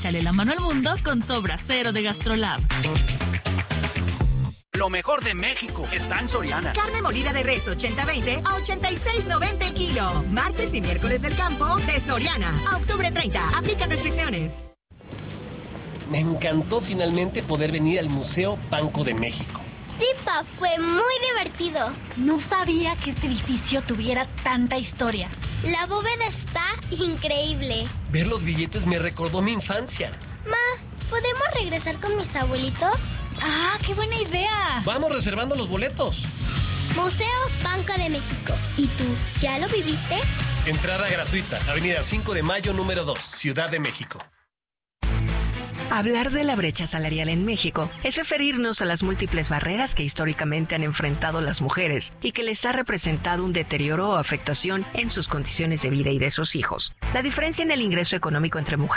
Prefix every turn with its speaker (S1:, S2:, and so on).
S1: échale la mano al mundo con Sobra Cero de GastroLab.
S2: Lo mejor de México está en Soriana.
S3: Carne molida de res 80-20 a 86.90 el kilo. Martes y miércoles del campo de Soriana. A octubre 30. Aplica restricciones.
S4: Me encantó finalmente poder venir al Museo Banco de México.
S5: Sí, Pa, fue muy divertido.
S6: No sabía que este edificio tuviera tanta historia.
S5: La bóveda está increíble.
S4: Ver los billetes me recordó mi infancia.
S5: Ma, ¿podemos regresar con mis abuelitos?
S6: ¡Ah, qué buena idea!
S4: Vamos reservando los boletos.
S5: Museo Banco de México. ¿Y tú, ya lo viviste?
S4: Entrada gratuita. Avenida 5 de Mayo, número 2, Ciudad de México.
S7: Hablar de la brecha salarial en México es referirnos a las múltiples barreras que históricamente han enfrentado las mujeres y que les ha representado un deterioro o afectación en sus condiciones de vida y de sus hijos. La diferencia en el ingreso económico entre mujeres